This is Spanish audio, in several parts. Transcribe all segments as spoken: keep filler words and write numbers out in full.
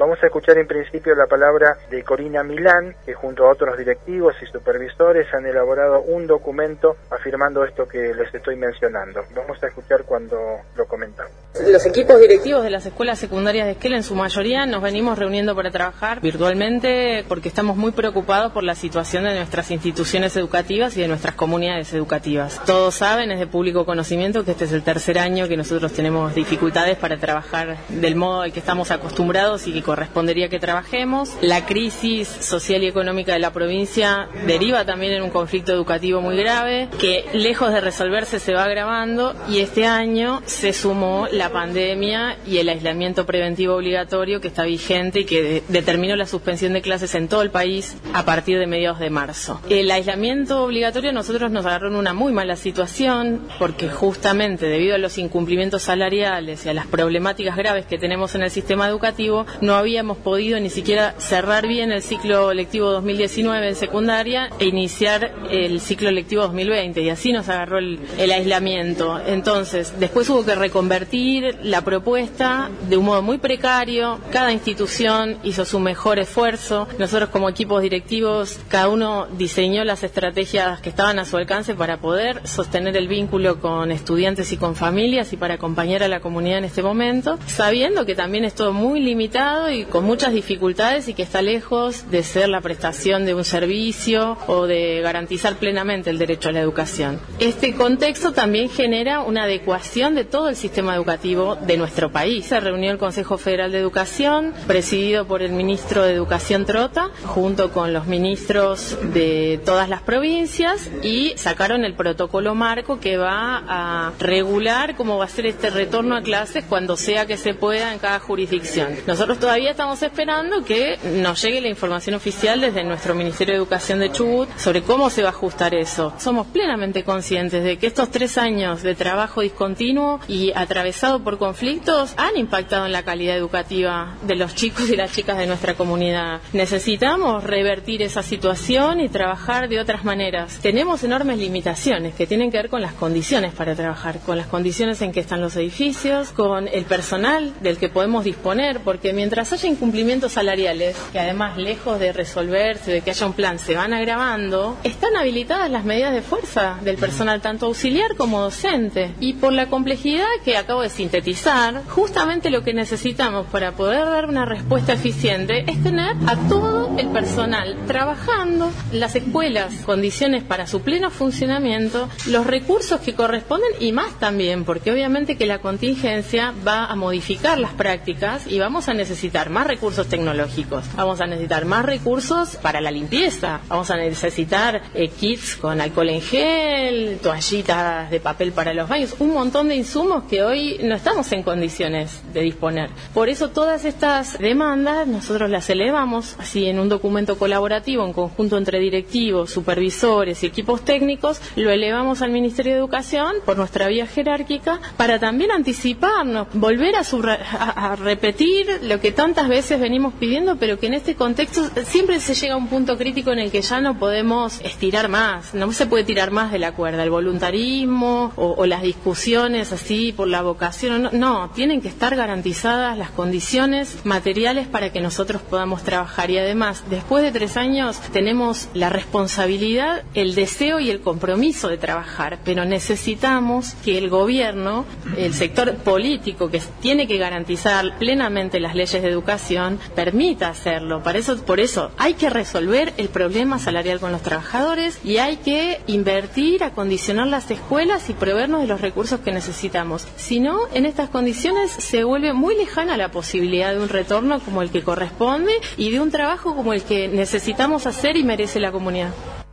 Vamos a escuchar en principio la palabra de Corina Milán, que junto a otros directivos y supervisores han elaborado un documento afirmando esto que les estoy mencionando. Vamos a escuchar cuando lo comentamos. Los equipos directivos de las escuelas secundarias de Esquel, en su mayoría, nos venimos reuniendo para trabajar virtualmente porque estamos muy preocupados por la situación de nuestras instituciones educativas y de nuestras comunidades educativas. Todos saben, es de público conocimiento, que este es el tercer año que nosotros tenemos dificultades para trabajar del modo al que estamos acostumbrados y que correspondería que trabajemos. La crisis social y económica de la provincia deriva también en un conflicto educativo muy grave, que lejos de resolverse se va agravando, y este año se sumó la pandemia y el aislamiento preventivo obligatorio que está vigente y que de- determinó la suspensión de clases en todo el país a partir de mediados de marzo. El aislamiento obligatorio a nosotros nos agarró en una muy mala situación porque justamente debido a los incumplimientos salariales y a las problemáticas graves que tenemos en el sistema educativo, no habíamos podido ni siquiera cerrar bien el ciclo lectivo dos mil diecinueve en secundaria e iniciar el ciclo lectivo dos mil veinte, y así nos agarró el, el aislamiento. Entonces, después hubo que reconvertir la propuesta de un modo muy precario. Cada institución hizo su mejor esfuerzo. Nosotros, como equipos directivos, cada uno diseñó las estrategias que estaban a su alcance para poder sostener el vínculo con estudiantes y con familias y para acompañar a la comunidad en este momento, sabiendo que también es todo muy limitado y con muchas dificultades y que está lejos de ser la prestación de un servicio o de garantizar plenamente el derecho a la educación. Este contexto también genera una adecuación de todo el sistema educativo de nuestro país. Se reunió el Consejo Federal de Educación, presidido por el ministro de Educación Trota, junto con los ministros de todas las provincias, y sacaron el protocolo marco que va a regular cómo va a ser este retorno a clases cuando sea que se pueda en cada jurisdicción. Nosotros todavía estamos esperando que nos llegue la información oficial desde nuestro Ministerio de Educación de Chubut sobre cómo se va a ajustar eso. Somos plenamente conscientes de que estos tres años de trabajo discontinuo y atravesado por conflictos han impactado en la calidad educativa de los chicos y las chicas de nuestra comunidad. Necesitamos revertir esa situación y trabajar de otras maneras. Tenemos enormes limitaciones que tienen que ver con las condiciones para trabajar, con las condiciones en que están los edificios, con el personal del que podemos disponer, porque mientras haya incumplimientos salariales, que además lejos de resolverse, de que haya un plan, se van agravando, están habilitadas las medidas de fuerza del personal, tanto auxiliar como docente. Y por la complejidad que acabo de sintetizar, justamente lo que necesitamos para poder dar una respuesta eficiente es tener a todo el personal trabajando en las escuelas, condiciones para su pleno funcionamiento, los recursos que corresponden y más también, porque obviamente que la contingencia va a modificar las prácticas y vamos a necesitar más recursos tecnológicos, vamos a necesitar más recursos para la limpieza, vamos a necesitar eh, kits con alcohol en gel, toallitas de papel para los baños, un montón de insumos que hoy no estamos en condiciones de disponer. Por eso todas estas demandas nosotros las elevamos así en un documento colaborativo en conjunto entre directivos, supervisores y equipos técnicos, lo elevamos al Ministerio de Educación por nuestra vía jerárquica para también anticiparnos, volver a, subra- a, a repetir lo que tantas veces venimos pidiendo, pero que en este contexto siempre se llega a un punto crítico en el que ya no podemos estirar más, no se puede tirar más de la cuerda, el voluntarismo o, o las discusiones así por la vocación, no, no, tienen que estar garantizadas las condiciones materiales para que nosotros podamos trabajar. Y además, después de tres años tenemos la responsabilidad, el deseo y el compromiso de trabajar, pero necesitamos que el gobierno, el sector político que tiene que garantizar plenamente las leyes de educación, permita hacerlo. Para eso, por eso hay que resolver el problema salarial con los trabajadores y hay que invertir, acondicionar las escuelas y proveernos de los recursos que necesitamos. Si no, en estas condiciones se vuelve muy lejana la posibilidad de un retorno como el que corresponde y de un trabajo como el que necesitamos hacer y merece la comunidad.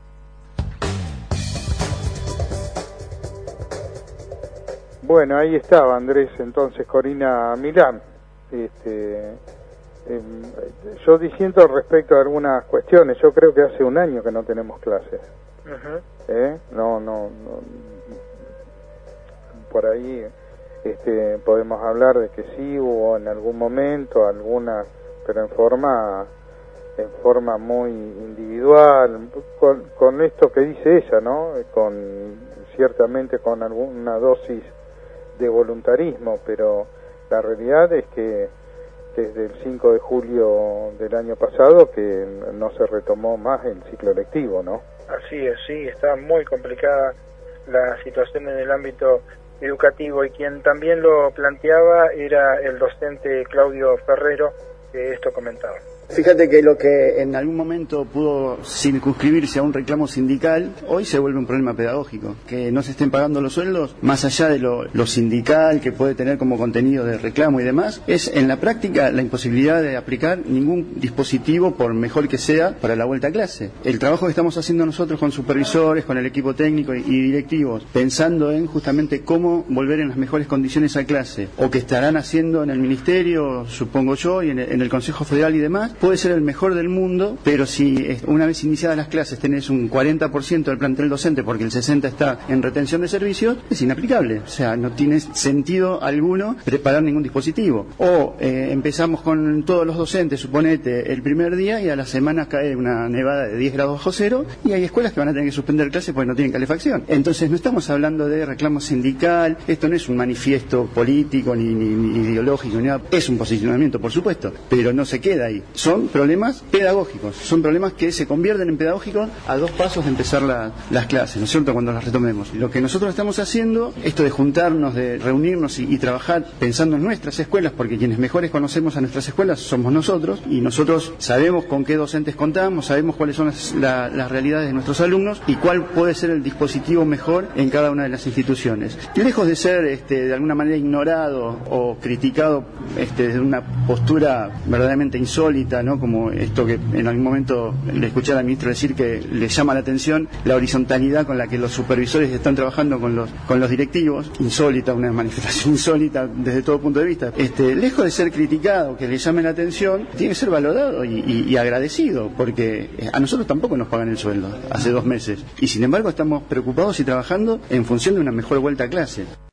Bueno, ahí estaba Andrés, entonces Corina Milán. Este, eh, yo diciendo respecto a algunas cuestiones, yo creo que hace un año que no tenemos clases. Uh-huh. ¿Eh? No, no, no, por ahí este, podemos hablar de que sí hubo en algún momento alguna, pero en forma en forma muy individual, con, con esto que dice ella, ¿no? Con ciertamente con alguna dosis de voluntarismo, pero la realidad es que desde el cinco de julio del año pasado que no se retomó más el ciclo lectivo, ¿no? Así es, sí, está muy complicada la situación en el ámbito educativo, y quien también lo planteaba era el docente Claudio Ferrero, que esto comentaba. Fíjate que lo que en algún momento pudo circunscribirse a un reclamo sindical, hoy se vuelve un problema pedagógico. Que no se estén pagando los sueldos, más allá de lo, lo sindical que puede tener como contenido de reclamo y demás, es en la práctica la imposibilidad de aplicar ningún dispositivo, por mejor que sea, para la vuelta a clase. El trabajo que estamos haciendo nosotros con supervisores, con el equipo técnico y directivos, pensando en justamente cómo volver en las mejores condiciones a clase, o que estarán haciendo en el Ministerio, supongo yo, y en el, en el Consejo Federal y demás, puede ser el mejor del mundo, pero si una vez iniciadas las clases tenés un cuarenta por ciento del plantel docente porque el sesenta por ciento está en retención de servicios, es inaplicable. O sea, no tiene sentido alguno preparar ningún dispositivo. O eh, empezamos con todos los docentes, suponete, el primer día, y a la semana cae una nevada de diez grados bajo cero, y hay escuelas que van a tener que suspender clases porque no tienen calefacción. Entonces no estamos hablando de reclamo sindical, esto no es un manifiesto político ni, ni, ni ideológico, ni nada. Es un posicionamiento, por supuesto, pero no se queda ahí. Son problemas pedagógicos, son problemas que se convierten en pedagógicos a dos pasos de empezar la, las clases, ¿no es cierto?, cuando las retomemos. Lo que nosotros estamos haciendo, esto de juntarnos, de reunirnos y, y trabajar pensando en nuestras escuelas, porque quienes mejores conocemos a nuestras escuelas somos nosotros, y nosotros sabemos con qué docentes contamos, sabemos cuáles son las, la, las realidades de nuestros alumnos y cuál puede ser el dispositivo mejor en cada una de las instituciones. Lejos de ser este, de alguna manera ignorado o criticado este, desde una postura verdaderamente insólita, ¿no?, como esto que en algún momento le escuché a la ministra decir que le llama la atención la horizontalidad con la que los supervisores están trabajando con los con los directivos, insólita, una manifestación insólita desde todo punto de vista. Este, lejos de ser criticado, que le llame la atención, tiene que ser valorado y, y, y agradecido, porque a nosotros tampoco nos pagan el sueldo hace dos meses, y sin embargo estamos preocupados y trabajando en función de una mejor vuelta a clase.